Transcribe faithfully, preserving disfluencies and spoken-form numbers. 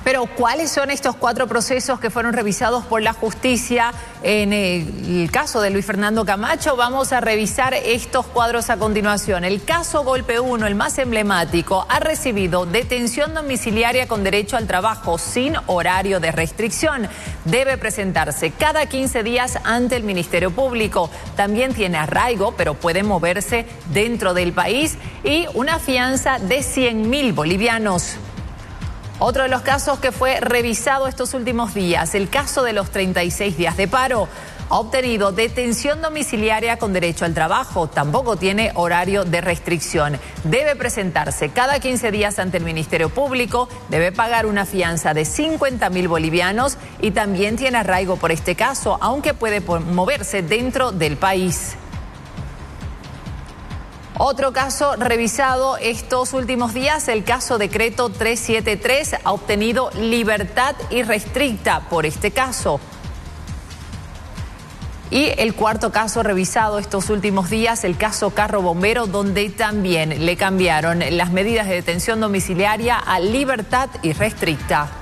Pero ¿cuáles son estos cuatro procesos que fueron revisados por la justicia en el caso de Luis Fernando Camacho? Vamos a revisar estos cuadros a continuación. El caso Golpe uno, el más emblemático, ha recibido detención domiciliaria con derecho al trabajo sin horario de restricción. Debe presentarse cada quince días ante el Ministerio Público. También tiene arraigo, pero puede moverse dentro del país, y una fianza de cien mil bolivianos. Otro de los casos que fue revisado estos últimos días, el caso de los treinta y seis días de paro. Ha obtenido detención domiciliaria con derecho al trabajo. Tampoco tiene horario de restricción. Debe presentarse cada quince días ante el Ministerio Público. Debe pagar una fianza de cincuenta mil bolivianos y también tiene arraigo por este caso, aunque puede moverse dentro del país. Otro caso revisado estos últimos días, el caso Decreto trescientos setenta y tres, ha obtenido libertad irrestricta por este caso. Y el cuarto caso revisado estos últimos días, el caso Carro Bombero, donde también le cambiaron las medidas de detención domiciliaria a libertad irrestricta.